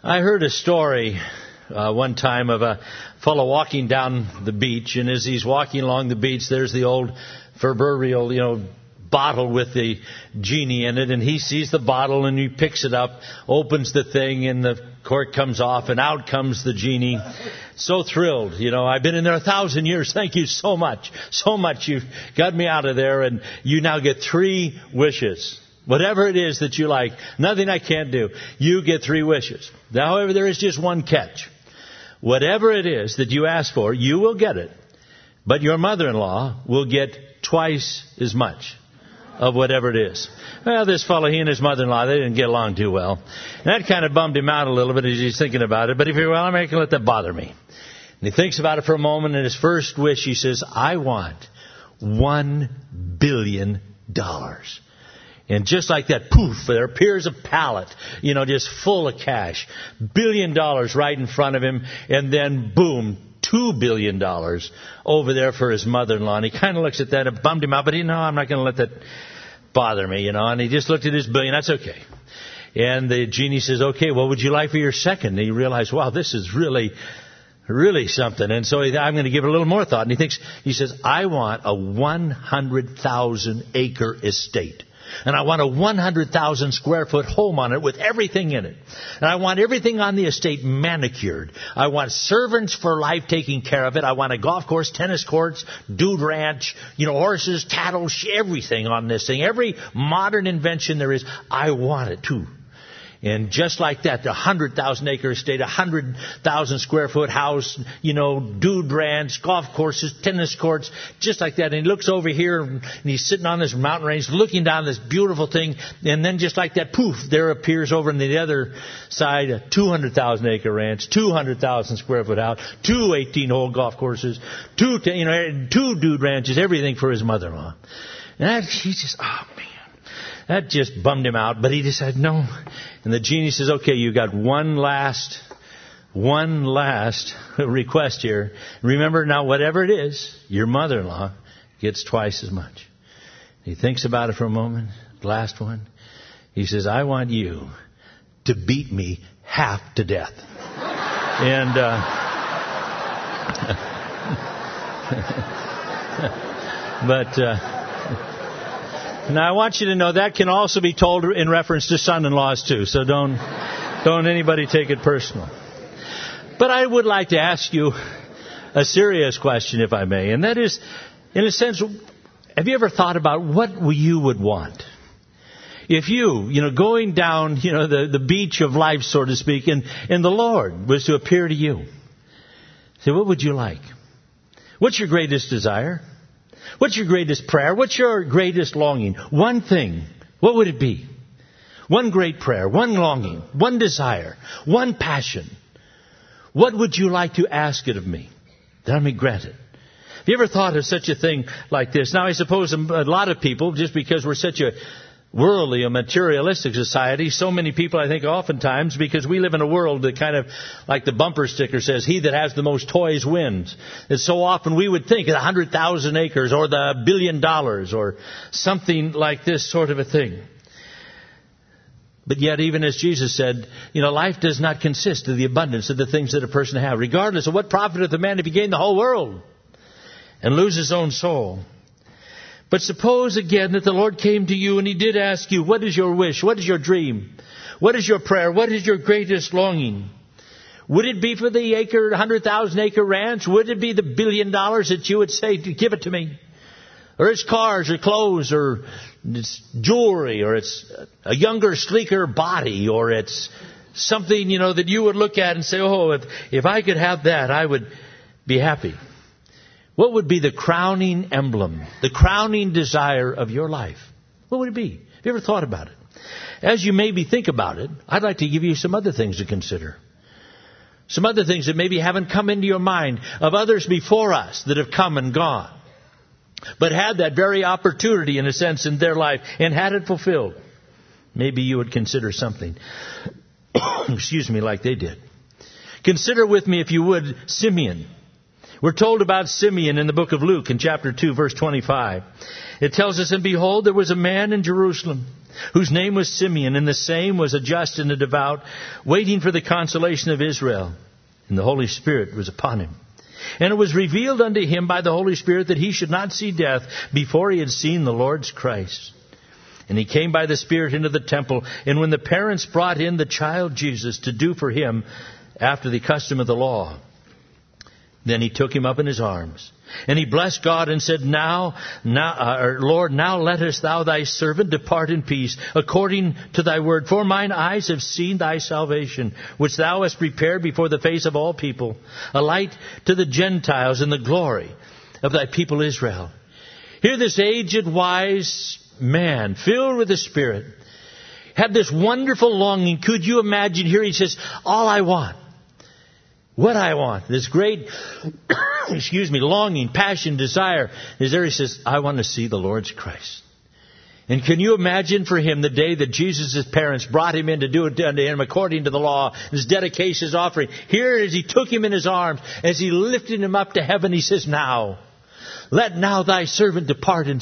I heard a story one time of a fellow walking down the beach, and as he's walking along the beach, there's the old proverbial, bottle with the genie in it, and he sees the bottle and he picks it up, opens the thing, and the cork comes off, and out comes the genie. So thrilled, I've been in there 1,000 years. Thank you so much. So much. You've got me out of there, and you now get 3 wishes. Whatever it is that you like, nothing I can't do. You get 3 wishes. However, there is just one catch. Whatever it is that you ask for, you will get it. But your mother-in-law will get twice as much of whatever it is. Well, this fellow, he and his mother-in-law, they didn't get along too well. And that kind of bummed him out a little bit as he's thinking about it. But he figured, I'm not going to let that bother me. And he thinks about it for a moment, and his first wish, he says, I want $1 billion. And just like that, poof, there appears a pallet, just full of cash. $1 billion right in front of him, and then boom, $2 billion over there for his mother-in-law. And he kind of looks at that, it bummed him out, but I'm not going to let that bother me, and he just looked at his $1 billion. That's okay. And the genie says, okay, what would you like for your second? And he realized, wow, this is really something. And so I'm going to give it a little more thought. And he says, I want a 100,000 acre estate. And I want a 100,000 square foot home on it with everything in it. And I want everything on the estate manicured. I want servants for life taking care of it. I want a golf course, tennis courts, dude ranch, horses, cattle, everything on this thing. Every modern invention there is, I want it too. And just like that, the 100,000 acre estate, 100,000 square foot house, dude ranch, golf courses, tennis courts, just like that. And he looks over here and he's sitting on this mountain range looking down this beautiful thing. And then just like that, poof, there appears over on the other side a 200,000 acre ranch, 200,000 square foot house, 2 18-hole golf courses, 2 dude ranches, everything for his mother-in-law. And he just, oh man. That just bummed him out, but he decided no. And the genie says, okay, you got one last request here. Remember now, whatever it is, your mother-in-law gets twice as much. He thinks about it for a moment. Last one. He says, I want you to beat me half to death. And, now, I want you to know that can also be told in reference to son-in-laws, too. So don't anybody take it personal. But I would like to ask you a serious question, if I may. And that is, in a sense, have you ever thought about what you would want? If you, going down, the beach of life, so to speak, and the Lord was to appear to you. So what would you like? What's your greatest desire? What's your greatest prayer? What's your greatest longing? One thing. What would it be? One great prayer, one longing, one desire, one passion. What would you like to ask it of me, that I may grant it? Have you ever thought of such a thing like this? Now, I suppose a lot of people, just because we're such a worldly, a materialistic society, so many people, I think, oftentimes, because we live in a world that kind of, like the bumper sticker says, he that has the most toys wins. And so often we would think 100,000 acres or the $1 billion or something like this sort of a thing. But yet, even as Jesus said, life does not consist of the abundance of the things that a person has. Regardless of what profiteth a man if he gain the whole world and lose his own soul. But suppose again that the Lord came to you and He did ask you, what is your wish? What is your dream? What is your prayer? What is your greatest longing? Would it be for the 100,000 acre ranch? Would it be the $1 billion that you would say, give it to me? Or it's cars or clothes or it's jewelry or it's a younger, sleeker body or it's something, that you would look at and say, oh, if I could have that, I would be happy. What would be the crowning emblem, the crowning desire of your life? What would it be? Have you ever thought about it? As you maybe think about it, I'd like to give you some other things to consider. Some other things that maybe haven't come into your mind of others before us that have come and gone, but had that very opportunity, in a sense, in their life and had it fulfilled. Maybe you would consider something, like they did. Consider with me, if you would, Simeon. We're told about Simeon in the book of Luke in chapter 2, verse 25. It tells us, and behold, there was a man in Jerusalem whose name was Simeon, and the same was a just and a devout, waiting for the consolation of Israel. And the Holy Spirit was upon him. And it was revealed unto him by the Holy Spirit that he should not see death before he had seen the Lord's Christ. And he came by the Spirit into the temple. And when the parents brought in the child Jesus to do for him after the custom of the law, then he took him up in his arms. And he blessed God and said, Lord, now lettest thou thy servant depart in peace, according to thy word. For mine eyes have seen thy salvation, which thou hast prepared before the face of all people, a light to the Gentiles and the glory of thy people Israel. Here this aged, wise man, filled with the Spirit, had this wonderful longing. Could you imagine? Here he says, all I want, what I want, this great, longing, passion, desire, is there he says, I want to see the Lord's Christ. And can you imagine for him the day that Jesus' parents brought him in to do it unto him according to the law, his dedication, his offering. Here as he took him in his arms, as he lifted him up to heaven, he says, now, let now thy servant depart in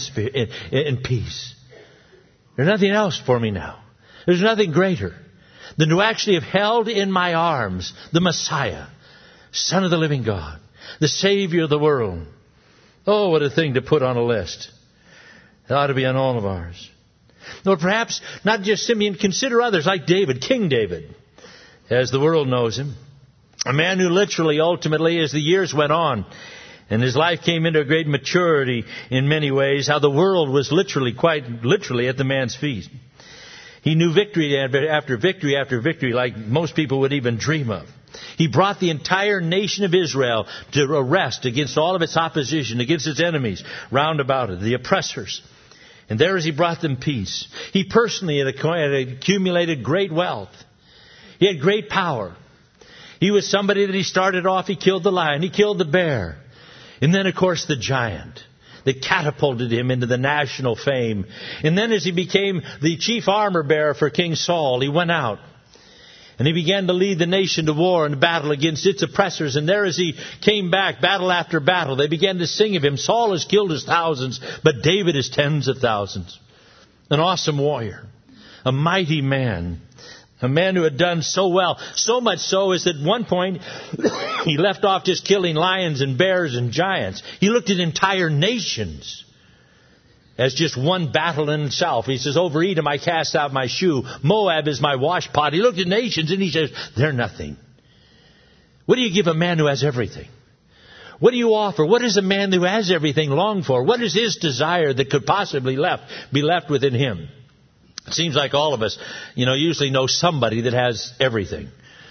peace. There's nothing else for me now. There's nothing greater than to actually have held in my arms the Messiah, Son of the living God, the Savior of the world. Oh, what a thing to put on a list. It ought to be on all of ours. Or perhaps not just Simeon, consider others like David, King David, as the world knows him. A man who literally, ultimately, as the years went on, and his life came into a great maturity in many ways, how the world was quite literally at the man's feet. He knew victory after victory after victory like most people would even dream of. He brought the entire nation of Israel to arrest against all of its opposition, against its enemies round about it, the oppressors. And there as he brought them peace. He personally had accumulated great wealth. He had great power. He was somebody that he started off, he killed the lion, he killed the bear. And then, of course, the giant that catapulted him into the national fame. And then as he became the chief armor bearer for King Saul, he went out. And he began to lead the nation to war and battle against its oppressors. And there as he came back, battle after battle, they began to sing of him. Saul has killed his thousands, but David his tens of thousands. An awesome warrior. A mighty man. A man who had done so well. So much so is that at one point he left off just killing lions and bears and giants. He looked at entire nations as just one battle in itself. He says, over Edom I cast out my shoe. Moab is my washpot. He looked at nations and he says, they're nothing. What do you give a man who has everything? What do you offer? What does a man who has everything long for? What is his desire that could possibly be left within him? It seems like all of us, usually know somebody that has everything.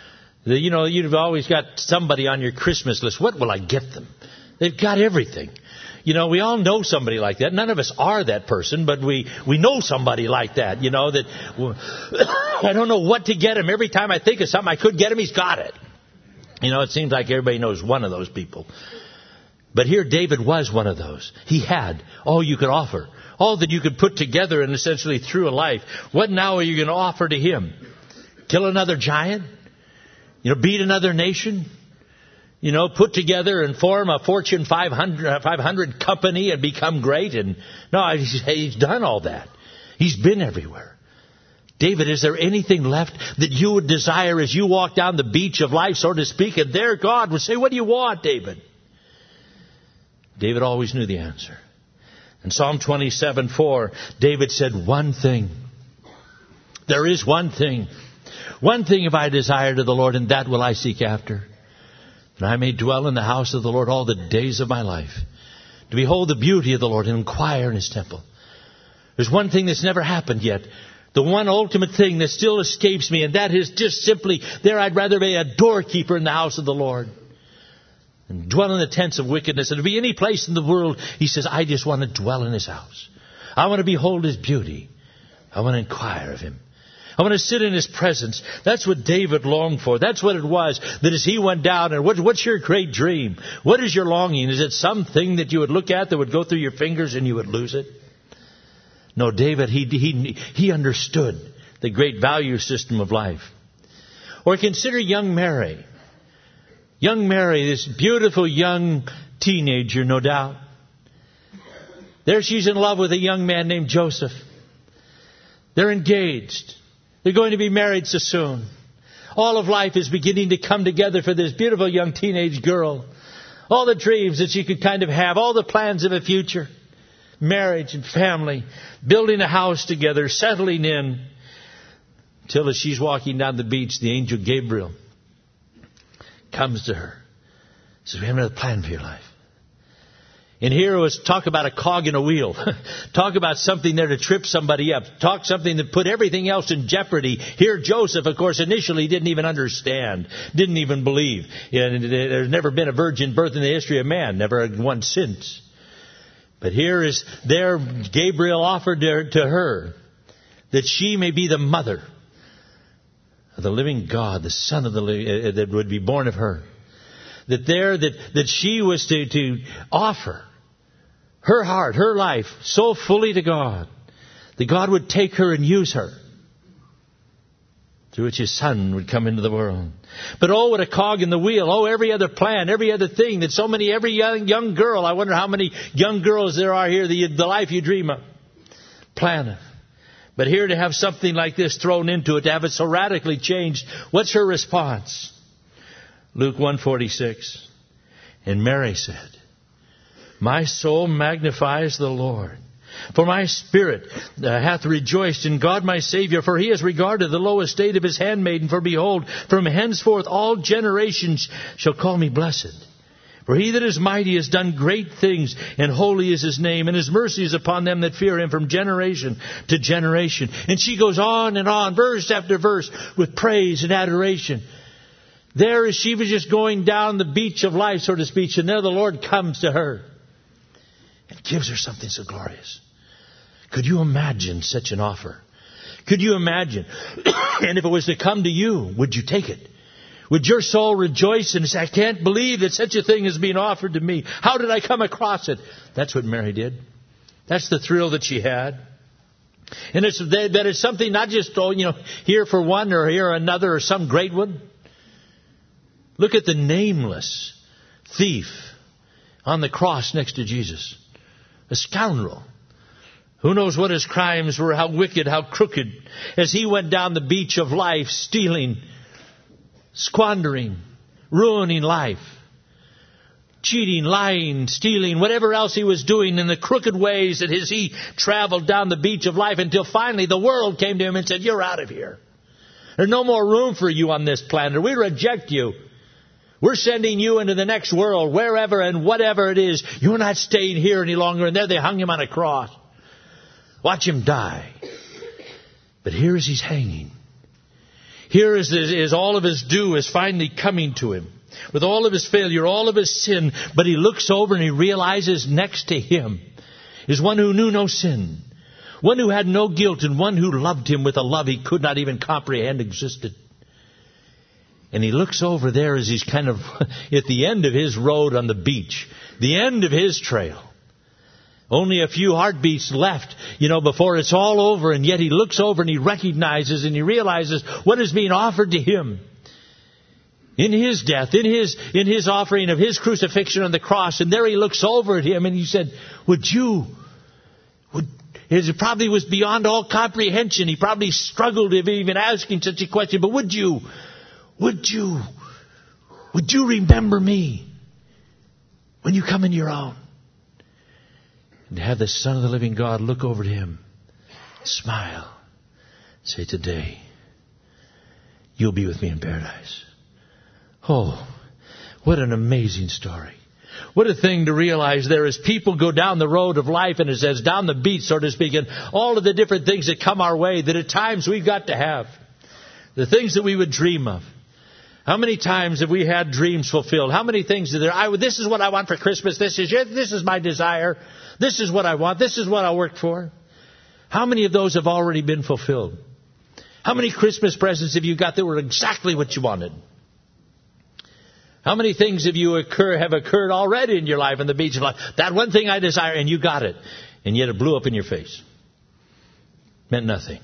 You've always got somebody on your Christmas list. What will I get them? They've got everything. We all know somebody like that. None of us are that person, but we know somebody like that, that I don't know what to get him. Every time I think of something I could get him, he's got it. It seems like everybody knows one of those people. But here David was one of those. He had all you could offer. All that you could put together and essentially through a life. What now are you going to offer to him? Kill another giant? Beat another nation? Put together and form a Fortune 500 company and become great? And no, he's done all that. He's been everywhere. David, is there anything left that you would desire as you walk down the beach of life, so to speak? And there God would say, what do you want, David? David always knew the answer. In Psalm 27:4, David said, one thing. There is one thing. One thing have I desired of the Lord, and that will I seek after. And I may dwell in the house of the Lord all the days of my life, to behold the beauty of the Lord and inquire in his temple. There's one thing that's never happened yet. The one ultimate thing that still escapes me, and that is just simply, there I'd rather be a doorkeeper in the house of the Lord and dwell in the tents of wickedness. And to be any place in the world, he says, I just want to dwell in his house. I want to behold his beauty. I want to inquire of him. I want to sit in his presence. That's what David longed for. That's what it was, that as he went down, and what's your great dream? What is your longing? Is it something that you would look at that would go through your fingers and you would lose it? No, David, he understood the great value system of life. Or consider young Mary. Young Mary, this beautiful young teenager, no doubt. There she's in love with a young man named Joseph. They're engaged. They're going to be married so soon. All of life is beginning to come together for this beautiful young teenage girl. All the dreams that she could kind of have, all the plans of a future. Marriage and family, building a house together, settling in. Till as she's walking down the beach, the angel Gabriel comes to her. Says, we have another plan for your life. And here was talk about a cog in a wheel. Talk about something there to trip somebody up. Talk something that put everything else in jeopardy. Here Joseph, of course, initially didn't even understand. Didn't even believe. And there's never been a virgin birth in the history of man. Never one since. But here is there Gabriel offered to her that she may be the mother of the living God, the Son of the living, that would be born of her. That she was to offer her heart, her life, so fully to God, that God would take her and use her, through which His Son would come into the world. But oh, what a cog in the wheel. Oh, every other plan, every other thing that every young girl, I wonder how many young girls there are here, the life you dream of, plan of. But here to have something like this thrown into it, to have it so radically changed, what's her response? Luke 1:46. And Mary said, my soul magnifies the Lord, for my spirit hath rejoiced in God my Savior, for He has regarded the low estate of His handmaiden. For behold, from henceforth all generations shall call me blessed. For He that is mighty has done great things, and holy is His name, and His mercy is upon them that fear Him from generation to generation. And she goes on and on, verse after verse, with praise and adoration. There she was just going down the beach of life, so to speak, and there the Lord comes to her and gives her something so glorious. Could you imagine such an offer? Could you imagine? And if it was to come to you, would you take it? Would your soul rejoice and say, I can't believe that such a thing is being offered to me. How did I come across it? That's what Mary did. That's the thrill that she had. And it's something not just, here for one or here another or some great one. Look at the nameless thief on the cross next to Jesus. A scoundrel. Who knows what his crimes were, how wicked, how crooked. As he went down the beach of life, stealing, squandering, ruining life. Cheating, lying, stealing, whatever else he was doing in the crooked ways that he traveled down the beach of life, until finally the world came to him and said, you're out of here. There's no more room for you on this planet. We reject you. We're sending you into the next world, wherever and whatever it is. You're not staying here any longer. And there they hung him on a cross. Watch him die. But here is he's hanging. Here is all of his due is finally coming to him. With all of his failure, all of his sin. But he looks over and he realizes next to him is one who knew no sin. One who had no guilt, and one who loved him with a love he could not even comprehend existed. And he looks over there as he's kind of at the end of his road on the beach, the end of his trail. Only a few heartbeats left, before it's all over. And yet he looks over and he recognizes and he realizes what is being offered to him. In his death, in his offering of his crucifixion on the cross. And there he looks over at him and he said, it probably was beyond all comprehension. He probably struggled with even asking such a question. But would you remember me when you come into your own? And to have the Son of the living God look over to him, smile, say, today, you'll be with me in paradise. Oh, what an amazing story. What a thing to realize there as people go down the road of life, and it says down the beach, so to speak, and all of the different things that come our way that at times we've got to have. The things that we would dream of. How many times have we had dreams fulfilled? How many things are there? This is what I want for Christmas. This is my desire. This is what I want. This is what I work for. How many of those have already been fulfilled? How many Christmas presents have you got that were exactly what you wanted? How many things have occurred already in your life, in the beach of life? That one thing I desire, and you got it. And yet it blew up in your face. Meant nothing.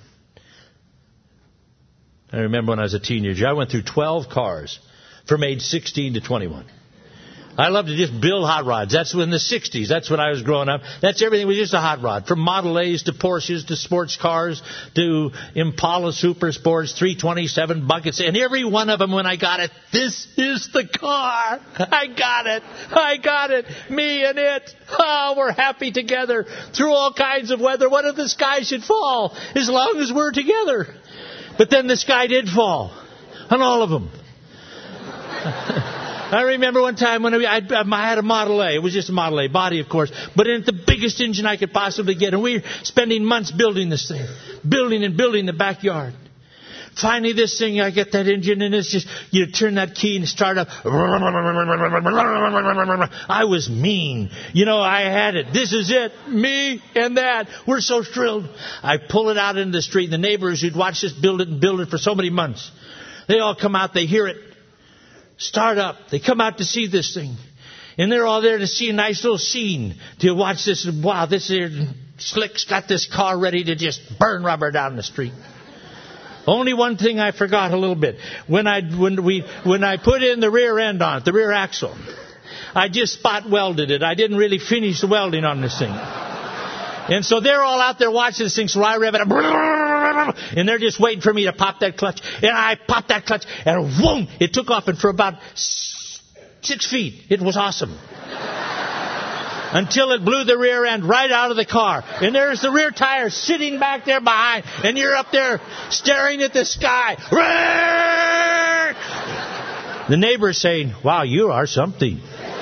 I remember when I was a teenager, I went through 12 cars from age 16 to 21. I love to just build hot rods. That's in the 60s. That's when I was growing up. That's everything was just a hot rod. From Model A's to Porsches to sports cars to Impala Super Sports, 327 buckets. And every one of them, when I got it, this is the car. I got it. I got it. Me and it. Oh, we're happy together through all kinds of weather. What if the sky should fall? As long as we're together. But then the sky did fall. On all of them. I remember one time when I had a Model A. It was just a Model A, body of course, but in the biggest engine I could possibly get. And we were spending months building this thing, building the backyard. Finally, this thing, I get that engine, and it's just, you turn that key and start up. I was mean. You know, I had it. This is it. Me and that. We're so thrilled. I pull it out into the street, and the neighbors who'd watched us build it for so many months, they all come out, they hear it. Start up. They come out to see this thing. And they're all there to see a nice little scene. To watch this. Wow, this here Slick's got this car ready to just burn rubber down the street. Only one thing I forgot a little bit. When I put in the rear end on it, the rear axle, I just spot welded it. I didn't really finish the welding on this thing. And so they're all out there watching this thing, so I rev it up. And they're just waiting for me to pop that clutch. And I popped that clutch, and whoom, it took off. And for about 6 feet, it was awesome. Until it blew the rear end right out of the car. And there's the rear tire sitting back there behind. And you're up there staring at the sky. The neighbor's saying, wow, you are something.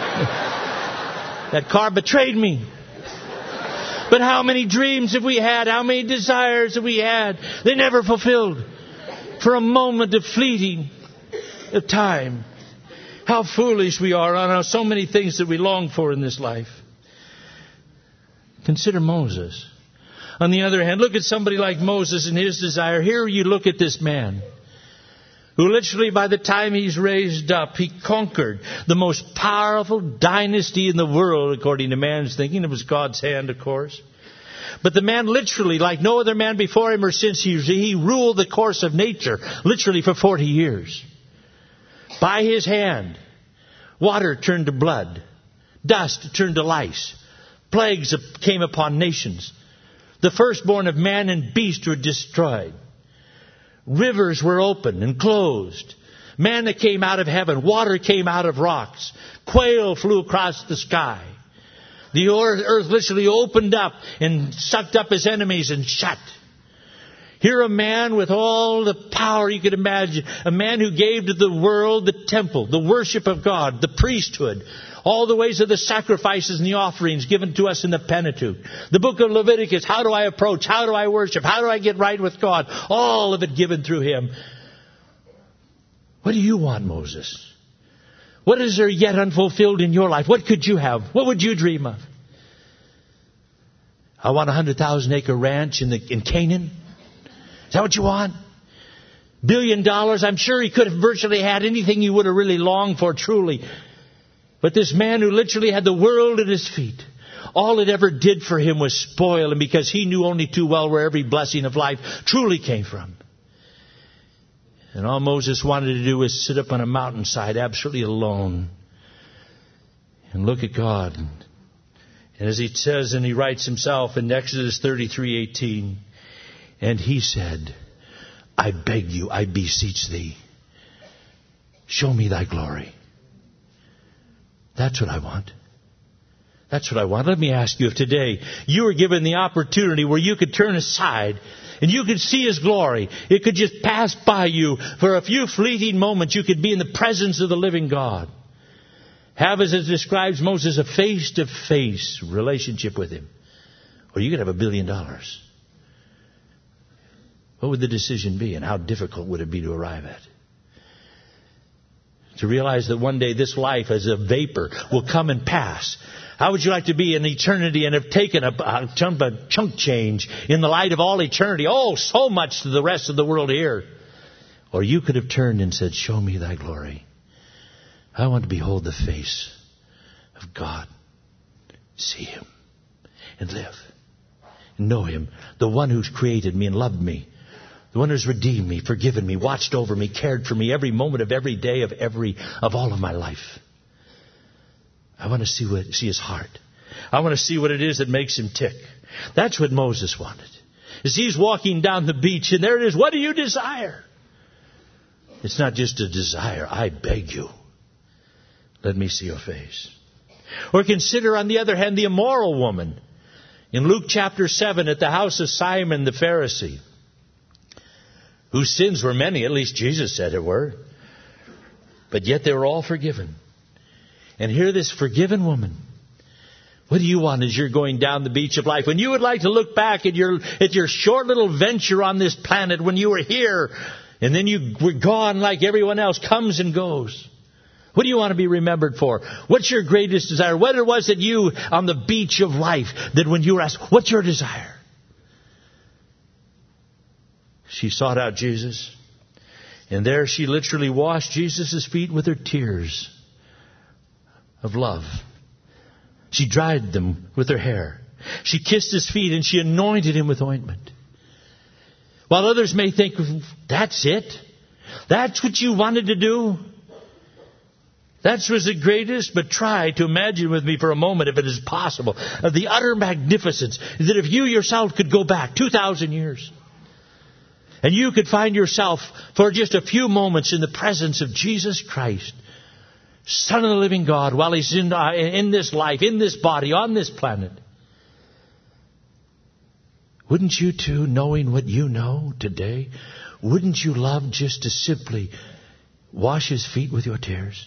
That car betrayed me. But how many dreams have we had? How many desires have we had? They never fulfilled. For a moment of fleeting of time. How foolish we are on so many things that we long for in this life. Consider Moses. On the other hand, look at somebody like Moses and his desire. Here you look at this man who literally by the time he's raised up, he conquered the most powerful dynasty in the world, according to man's thinking. It was God's hand, of course. But the man literally, like no other man before him or since, he ruled the course of nature, literally for 40 years. By his hand, water turned to blood. Dust turned to lice. Plagues came upon nations. The firstborn of man and beast were destroyed. Rivers were opened and closed. Manna came out of heaven. Water came out of rocks. Quail flew across the sky. The earth literally opened up and sucked up his enemies and shut. Here a man with all the power you could imagine. A man who gave to the world the temple, the worship of God, the priesthood. All the ways of the sacrifices and the offerings given to us in the Pentateuch. The book of Leviticus, how do I approach? How do I worship? How do I get right with God? All of it given through him. What do you want, Moses? What is there yet unfulfilled in your life? What could you have? What would you dream of? I want a 100,000-acre ranch in Canaan. Is that what you want? $1 billion? I'm sure he could have virtually had anything you would have really longed for, truly. But this man who literally had the world at his feet, all it ever did for him was spoil him because he knew only too well where every blessing of life truly came from. And all Moses wanted to do was sit up on a mountainside absolutely alone and look at God. And as he says, and he writes himself in Exodus 33:18, and he said, I beg you, I beseech thee, show me thy glory. That's what I want. That's what I want. Let me ask you, if today you were given the opportunity where you could turn aside and you could see his glory, it could just pass by you for a few fleeting moments, you could be in the presence of the living God. Have, as it describes Moses, a face-to-face relationship with him. Or you could have $1 billion. What would the decision be, and how difficult would it be to arrive at? To realize that one day this life as a vapor will come and pass. How would you like to be in eternity and have taken a chunk change in the light of all eternity? Oh, so much to the rest of the world here. Or you could have turned and said, show me thy glory. I want to behold the face of God. See him and live. And know him, the one who's created me and loved me. The one who's redeemed me, forgiven me, watched over me, cared for me every moment of every day of all of my life. I want to see his heart. I want to see what it is that makes him tick. That's what Moses wanted. As he's walking down the beach, and there it is, what do you desire? It's not just a desire. I beg you, let me see your face. Or consider, on the other hand, the immoral woman in Luke chapter 7 at the house of Simon the Pharisee, whose sins were many, at least Jesus said it were, but yet they were all forgiven. And here this forgiven woman, what do you want as you're going down the beach of life? When you would like to look back at your short little venture on this planet when you were here, and then you were gone like everyone else, comes and goes. What do you want to be remembered for? What's your greatest desire? What it was that you, on the beach of life, that when you were asked, what's your desire? She sought out Jesus, and there she literally washed Jesus' feet with her tears of love. She dried them with her hair. She kissed his feet and she anointed him with ointment. While others may think, that's it? That's what you wanted to do? That was the greatest, but try to imagine with me for a moment, if it is possible, of the utter magnificence that if you yourself could go back 2,000 years and you could find yourself for just a few moments in the presence of Jesus Christ, Son of the living God, while he's in this life, in this body, on this planet. Wouldn't you too, knowing what you know today, wouldn't you love just to simply wash his feet with your tears?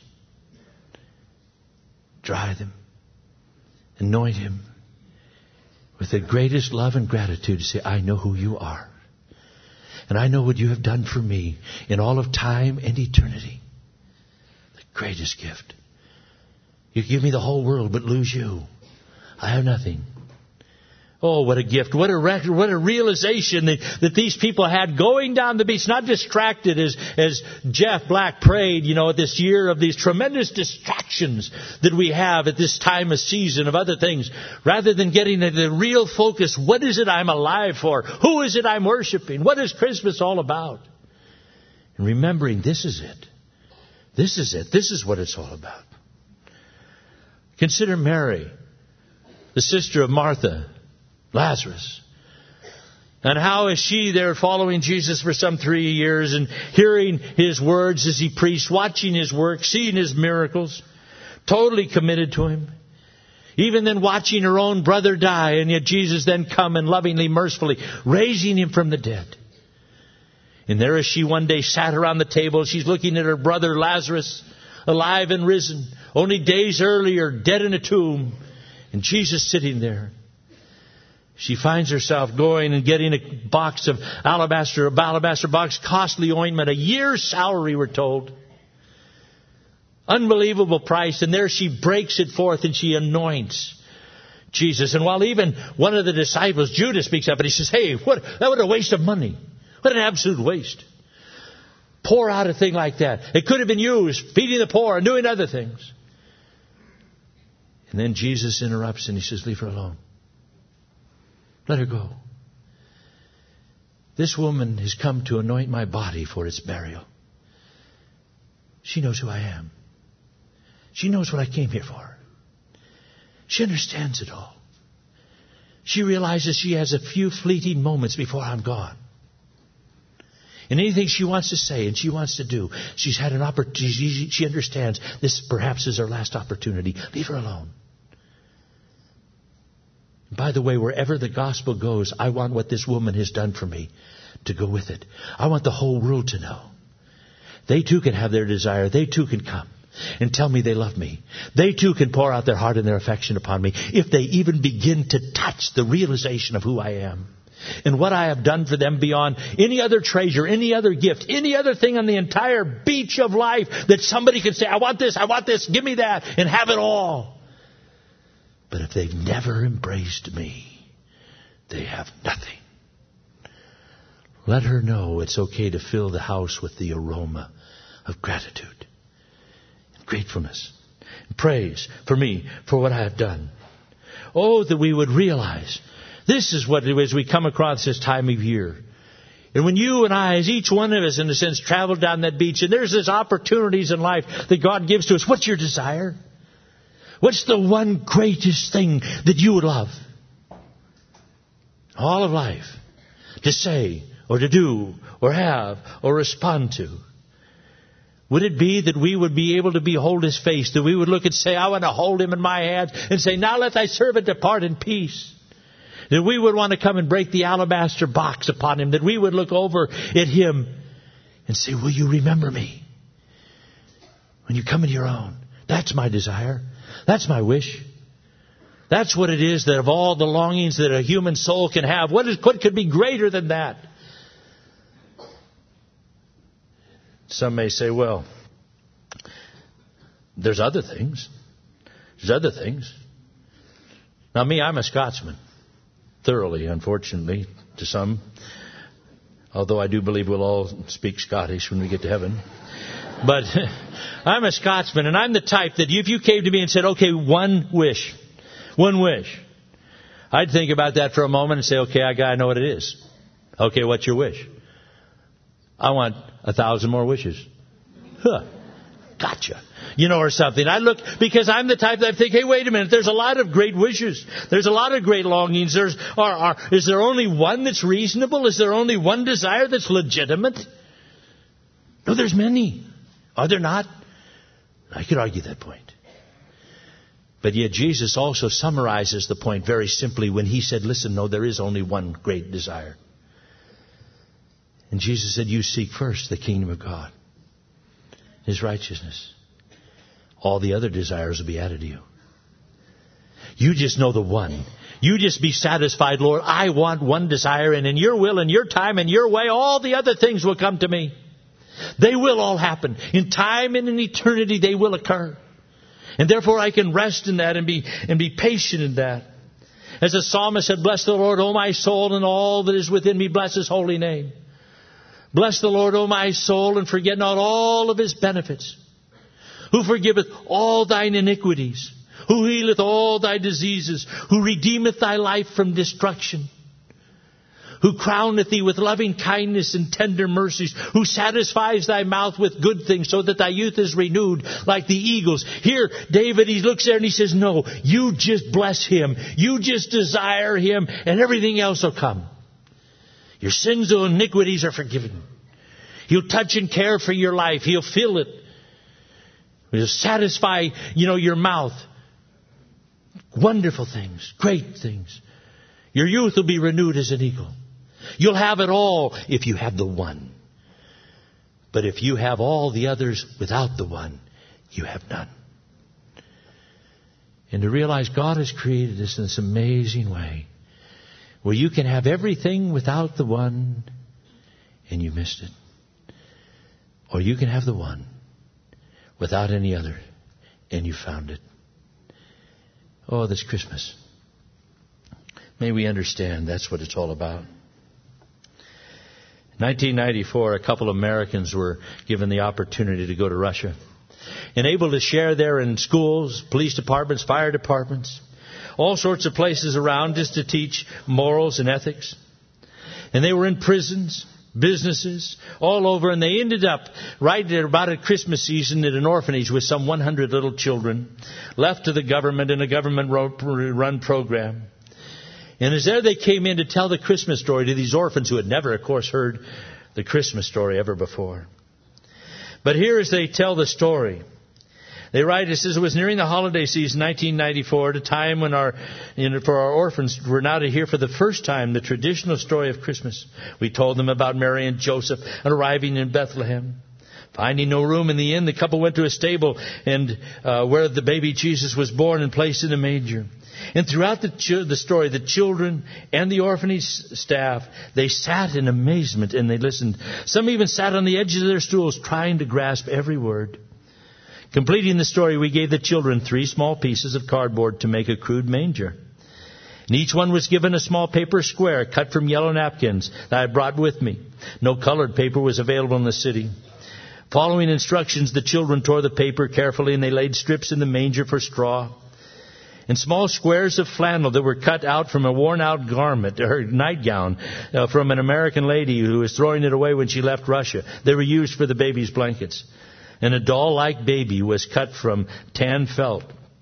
Dry them. Anoint him with the greatest love and gratitude to say, I know who you are. And I know what you have done for me in all of time and eternity. Greatest gift. You give me the whole world, but lose you. I have nothing. Oh, what a gift. What a realization that these people had going down the beach, not distracted as Jeff Black prayed, at this year of these tremendous distractions that we have at this time of season of other things, rather than getting to the real focus. What is it I'm alive for? Who is it I'm worshiping? What is Christmas all about? And remembering this is it. This is it. This is what it's all about. Consider Mary, the sister of Martha, Lazarus. And how is she there following Jesus for some 3 years and hearing his words as he preached, watching his work, seeing his miracles, totally committed to him. Even then watching her own brother die, and yet Jesus then come and lovingly, mercifully raising him from the dead. And there as she one day sat around the table, she's looking at her brother Lazarus, alive and risen, only days earlier, dead in a tomb, and Jesus sitting there. She finds herself going and getting a box of alabaster box, costly ointment, a year's salary, we're told. Unbelievable price. And there she breaks it forth and she anoints Jesus. And while even one of the disciples, Judas, speaks up and he says, hey, that was a waste of money. What an absolute waste. Pour out a thing like that. It could have been used feeding the poor and doing other things. And then Jesus interrupts and he says, leave her alone. Let her go. This woman has come to anoint my body for its burial. She knows who I am. She knows what I came here for. She understands it all. She realizes she has a few fleeting moments before I'm gone. And anything she wants to say and she wants to do, she's had an opportunity. She understands this perhaps is her last opportunity. Leave her alone. By the way, wherever the gospel goes, I want what this woman has done for me to go with it. I want the whole world to know. They too can have their desire. They too can come and tell me they love me. They too can pour out their heart and their affection upon me if they even begin to touch the realization of who I am and what I have done for them beyond any other treasure, any other gift, any other thing on the entire beach of life that somebody can say, I want this, give me that, and have it all. But if they've never embraced me, they have nothing. Let her know it's okay to fill the house with the aroma of gratitude and gratefulness and praise for me, for what I have done. Oh, that we would realize this is what it is we come across this time of year. And when you and I, as each one of us in a sense, travel down that beach, and there's these opportunities in life that God gives to us, what's your desire? What's the one greatest thing that you would love? All of life. To say, or to do, or have, or respond to. Would it be that we would be able to behold His face, that we would look and say, I want to hold Him in my hands, and say, now let thy servant depart in peace. That we would want to come and break the alabaster box upon Him, that we would look over at Him and say, will you remember me when you come into your own? That's my desire. That's my wish. That's what it is, that of all the longings that a human soul can have, what could be greater than that? Some may say, well, there's other things. There's other things. Now me, I'm a Scotsman. Thoroughly, unfortunately, to some. Although I do believe we'll all speak Scottish when we get to heaven. But I'm a Scotsman, and I'm the type that if you came to me and said, okay, one wish, I'd think about that for a moment and say, okay, I know what it is. Okay, what's your wish? I want 1,000 more wishes. Gotcha. Or something. I look, because I'm the type that I think, hey, wait a minute, there's a lot of great wishes. There's a lot of great longings. Is there only one that's reasonable? Is there only one desire that's legitimate? No, there's many. Are there not? I could argue that point. But yet Jesus also summarizes the point very simply when He said, listen, no, there is only one great desire. And Jesus said, you seek first the kingdom of God, His righteousness. All the other desires will be added to you. You just know the one. You just be satisfied, Lord. I want one desire, and in your will and your time and your way, all the other things will come to me. They will all happen. In time and in eternity, they will occur. And therefore I can rest in that and be patient in that. As the psalmist said, bless the Lord, O my soul, and all that is within me, bless His holy name. Bless the Lord, O my soul, and forget not all of His benefits. Who forgiveth all thine iniquities, who healeth all thy diseases, who redeemeth thy life from destruction, who crowneth thee with loving kindness and tender mercies, who satisfies thy mouth with good things so that thy youth is renewed like the eagles. Here, David, he looks there and he says, no, you just bless Him. You just desire Him and everything else will come. Your sins and iniquities are forgiven. He'll touch and care for your life. He'll fill it. He'll satisfy, your mouth. Wonderful things, great things. Your youth will be renewed as an eagle. You'll have it all if you have the one. But if you have all the others without the one, you have none. And to realize God has created us in this amazing way, where you can have everything without the one, and you missed it. Or you can have the one without any other, and you found it. Oh, this Christmas, may we understand that's what it's all about. In 1994, a couple of Americans were given the opportunity to go to Russia and able to share there in schools, police departments, fire departments, all sorts of places around just to teach morals and ethics. And they were in prisons, businesses, all over, and they ended up right at about at Christmas season at an orphanage with some 100 little children left to the government in a government-run program. And as there they came in to tell the Christmas story to these orphans who had never, of course, heard the Christmas story ever before. But here as they tell the story, they write, it says, it was nearing the holiday season, 1994, at a time when for our orphans were now to hear for the first time the traditional story of Christmas. We told them about Mary and Joseph arriving in Bethlehem. Finding no room in the inn, the couple went to a stable and where the baby Jesus was born and placed in a manger. And throughout the story, the children and the orphanage staff, they sat in amazement and they listened. Some even sat on the edges of their stools trying to grasp every word. Completing the story, we gave the children 3 small pieces of cardboard to make a crude manger. And each one was given a small paper square cut from yellow napkins that I brought with me. No colored paper was available in the city. Following instructions, the children tore the paper carefully and they laid strips in the manger for straw. And small squares of flannel that were cut out from a worn-out garment, her nightgown, from an American lady who was throwing it away when she left Russia. They were used for the baby's blankets. And a doll-like baby was cut from tan felt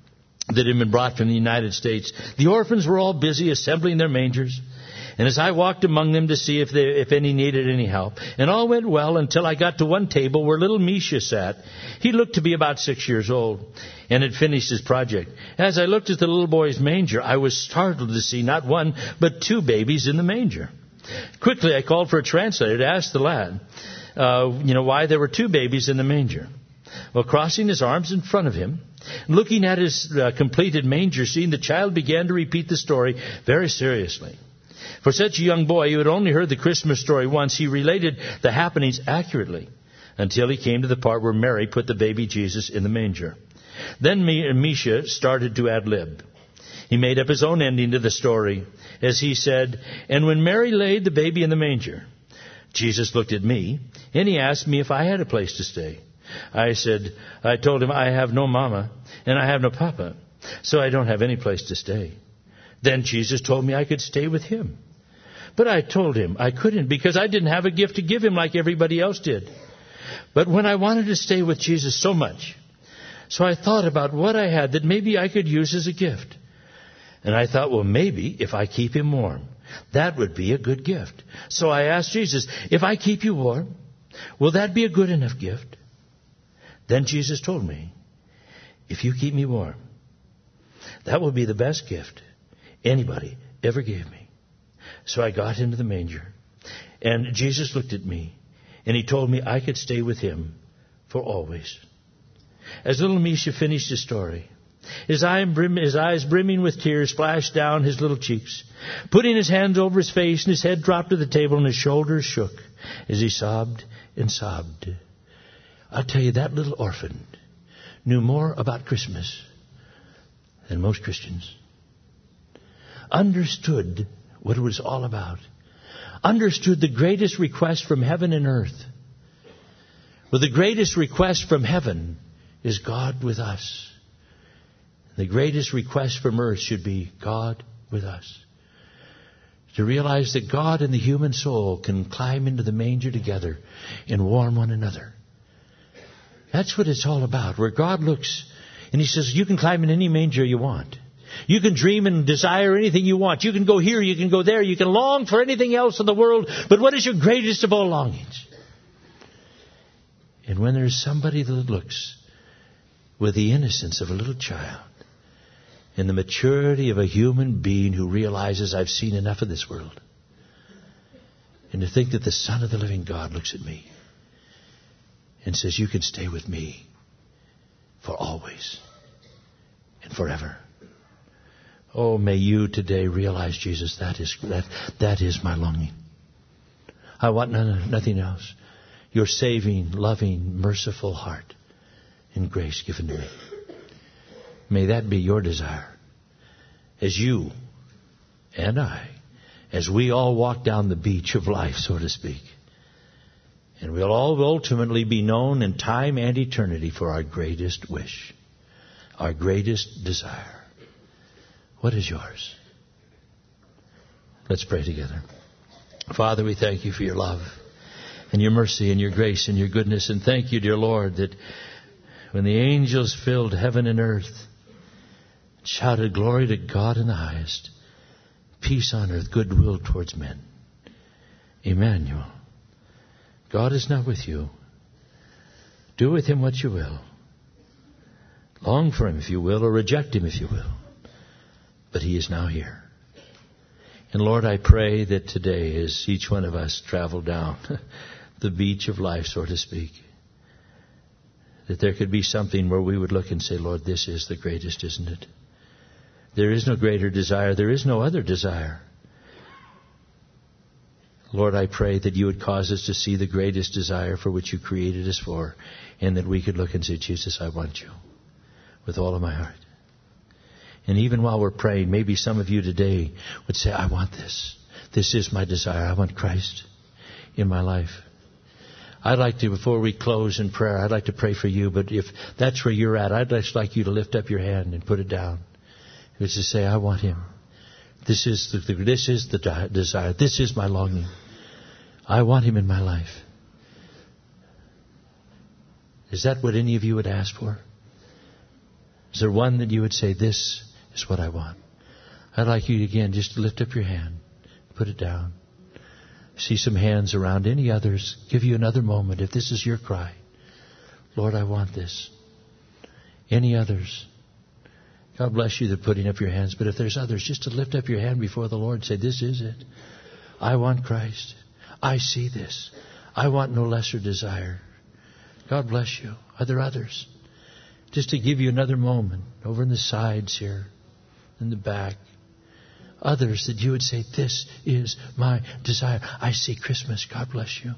that had been brought from the United States. The orphans were all busy assembling their mangers. And as I walked among them to see if any needed any help, and all went well until I got to one table where little Misha sat. He looked to be about 6 years old and had finished his project. As I looked at the little boy's manger, I was startled to see not one, but 2 babies in the manger. Quickly, I called for a translator to ask the lad, why there were 2 babies in the manger. Well, crossing his arms in front of him, looking at his completed manger scene, the child began to repeat the story very seriously. For such a young boy who had only heard the Christmas story once, he related the happenings accurately until he came to the part where Mary put the baby Jesus in the manger. Then Misha started to ad-lib. He made up his own ending to the story as he said, "And when Mary laid the baby in the manger, Jesus looked at me and he asked me if I had a place to stay. I told him I have no mama and I have no papa, so I don't have any place to stay. Then Jesus told me I could stay with him. But I told him I couldn't because I didn't have a gift to give him like everybody else did. But when I wanted to stay with Jesus so much, so I thought about what I had that maybe I could use as a gift. And I thought, well, maybe if I keep him warm, that would be a good gift. So I asked Jesus, if I keep you warm, will that be a good enough gift? Then Jesus told me, if you keep me warm, that will be the best gift anybody ever gave me. So I got into the manger, and Jesus looked at me, and he told me I could stay with him for always. As little Misha finished his story, his eyes brimming with tears splashed down his little cheeks. Putting his hands over his face, and his head dropped to the table, and his shoulders shook as he sobbed and sobbed. I'll tell you, that little orphan knew more about Christmas than most Christians. Understood what it was all about. Understood the greatest request from heaven and earth. Well, the greatest request from heaven is God with us. The greatest request from earth should be God with us. To realize that God and the human soul can climb into the manger together and warm one another. That's what it's all about. Where God looks and he says, you can climb in any manger you want. You can dream and desire anything you want. You can go here, you can go there, you can long for anything else in the world. But what is your greatest of all longings? And when there's somebody that looks with the innocence of a little child and the maturity of a human being who realizes I've seen enough of this world, and to think that the Son of the living God looks at me and says, you can stay with me for always and forever. Oh, may you today realize, Jesus, that is my longing. I want nothing else. Your saving, loving, merciful heart and grace given to me. May that be your desire. As you and I, as we all walk down the beach of life, so to speak, and we'll all ultimately be known in time and eternity for our greatest wish, our greatest desire. What is yours? Let's pray together. Father, we thank you for your love and your mercy and your grace and your goodness. And thank you, dear Lord, that when the angels filled heaven and earth, shouted glory to God in the highest, peace on earth, goodwill towards men. Emmanuel. God is not with you. Do with him what you will. Long for him if you will, or reject him if you will. But he is now here. And Lord, I pray that today, as each one of us travel down the beach of life, so to speak, that there could be something where we would look and say, Lord, this is the greatest, isn't it? There is no greater desire. There is no other desire. Lord, I pray that you would cause us to see the greatest desire for which you created us for, and that we could look and say, Jesus, I want you with all of my heart. And even while we're praying, maybe some of you today would say, I want this. This is my desire. I want Christ in my life. I'd like to, before we close in prayer, I'd like to pray for you. But if that's where you're at, I'd just like you to lift up your hand and put it down. It's to say, I want him. This is the desire. This is my longing. I want him in my life. Is that what any of you would ask for? Is there one that you would say, this is what I want? I'd like you again just to lift up your hand. Put it down. See some hands around. Any others? Give you another moment if this is your cry. Lord, I want this. Any others? God bless you, they're putting up your hands. But if there's others, just to lift up your hand before the Lord and say, this is it. I want Christ. I see this. I want no lesser desire. God bless you. Are there others? Just to give you another moment over in the sides here, in the back. Others that you would say, this is my desire. I see Christmas. God bless you.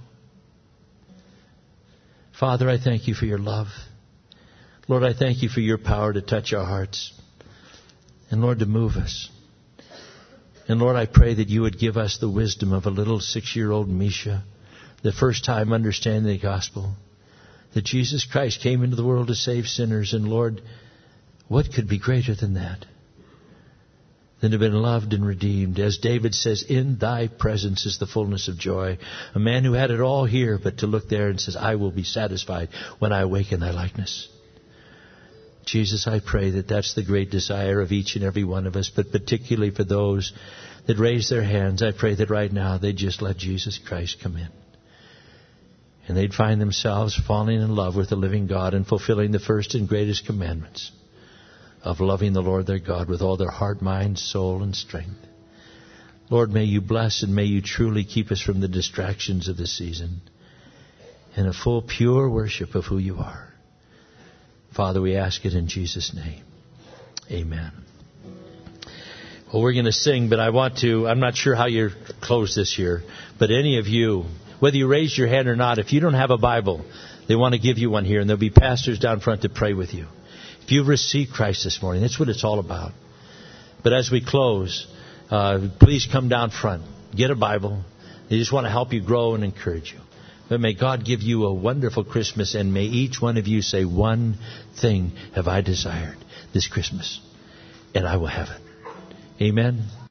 Father, I thank you for your love. Lord, I thank you for your power to touch our hearts. And Lord, to move us. And Lord, I pray that you would give us the wisdom of a little 6-year-old Misha, the first time understanding the gospel, that Jesus Christ came into the world to save sinners. And Lord, what could be greater than that? Than to have been loved and redeemed. As David says, in thy presence is the fullness of joy. A man who had it all here, but to look there and says, I will be satisfied when I awaken thy likeness. Jesus, I pray that that's the great desire of each and every one of us, but particularly for those that raise their hands. I pray that right now they just let Jesus Christ come in. And they'd find themselves falling in love with the living God and fulfilling the first and greatest commandments of loving the Lord their God with all their heart, mind, soul, and strength. Lord, may you bless and may you truly keep us from the distractions of the season in a full, pure worship of who you are. Father, we ask it in Jesus' name. Amen. Well, we're going to sing, but I'm not sure how you're closed this year, but any of you, whether you raised your hand or not, if you don't have a Bible, they want to give you one here, and there'll be pastors down front to pray with you. If you've received Christ this morning, that's what it's all about. But as we close, please come down front. Get a Bible. They just want to help you grow and encourage you. But may God give you a wonderful Christmas, and may each one of you say, one thing have I desired this Christmas, and I will have it. Amen.